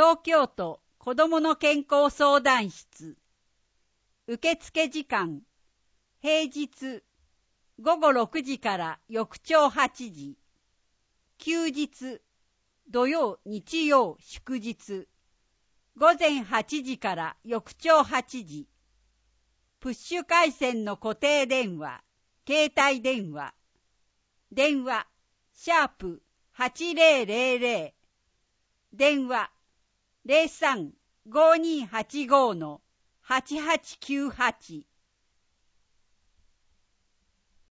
東京都子どもの健康相談室。受付時間、平日午後6時から翌朝8時。休日、土曜、日曜、祝日、午前8時から翌朝8時。プッシュ回線の固定電話、携帯電話。電話、#8000。電話、03-5285-8898。